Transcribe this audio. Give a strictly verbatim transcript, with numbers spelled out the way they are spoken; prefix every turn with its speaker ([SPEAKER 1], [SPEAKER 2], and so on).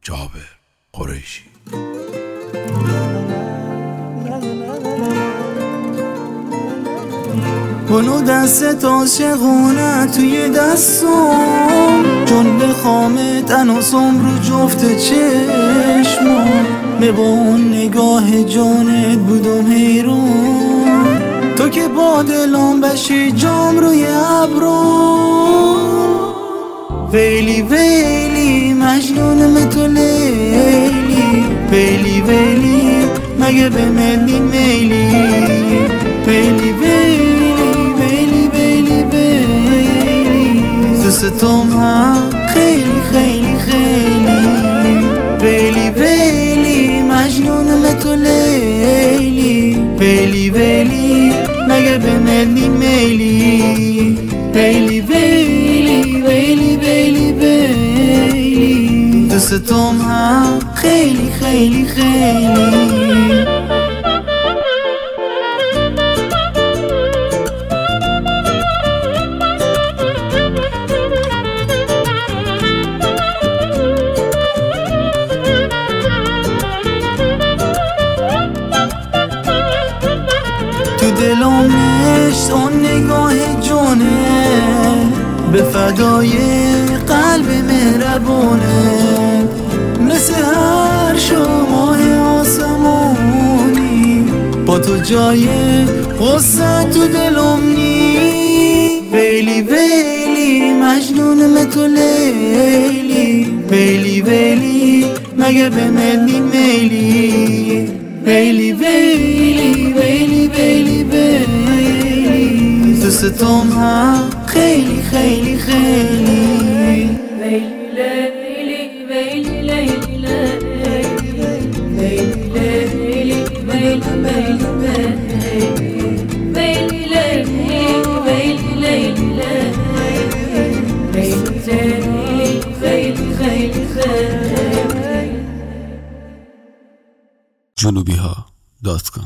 [SPEAKER 1] جابر قریشی.
[SPEAKER 2] کنو دست عاشقونه توی دستم، جون بخوامه تناسم رو جفت چشمم، به با اون نگاه جانت بودم حیران، تو که با دلم بشی جام روی ابرم، ویلی ویلی مجنونم تو لیلی، ویلی ویلی مگه به ملی میلی، ویلی ویلی دوستم هم خیلی خیلی خیلی، ویلی ویلی مجنونم تو لیلی، ویلی ویلی مگه به ملی میلی، ویلی ویلی ویلی ویلی ویلی دوستم هم خیلی خیلی خیلی. دلم نشت اون نگاه جونه، به فدای قلب مهربونه، مثل هر شمای آسمونی، با تو جای غصه تو دلم نی، ویلی ویلی مجنونم تو لیلی، ویلی ویلی مگه به ملی میلی، ویلی ویلی ویلی ویلی ویلی دوستم هم خیلی خیلی خیلی،
[SPEAKER 3] ویلی لیلی ویلی لیلی ویلی لیلی ویلی ویلی ویلی لیلی ویلی لیلی ویلی خیلی خیلی.
[SPEAKER 1] جنوبی ها دات کام